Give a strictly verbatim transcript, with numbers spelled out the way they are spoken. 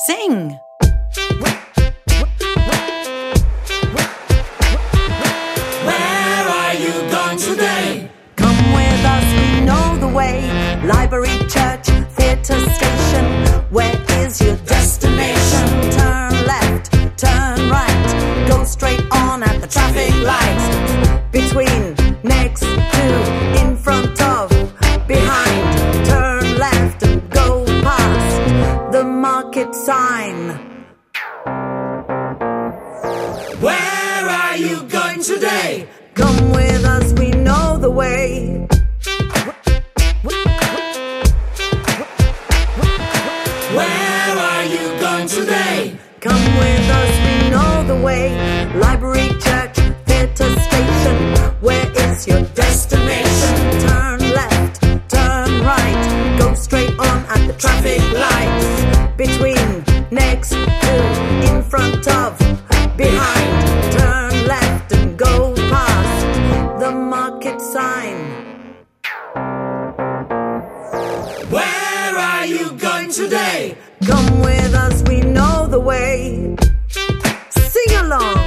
Sing! Where are you going today? Come with us, we know the way. Library, church, theatre, station. Where is your destination? Turn left, turn right. Go straight on at the traffic lights. Between, next to, in front of, behind. Turn left and go past the market sign. Where are you going today? Come with us, we know the way. Where are you going today? Come with us, we know the way. Library, church, theatre, station. Where is your destination? Turn left, turn right. Go straight on at the traffic lights. Between, next to, in front of, behind. Turn left and go past the market sign. Where are you going today? Come with us, we know the way. Sing along.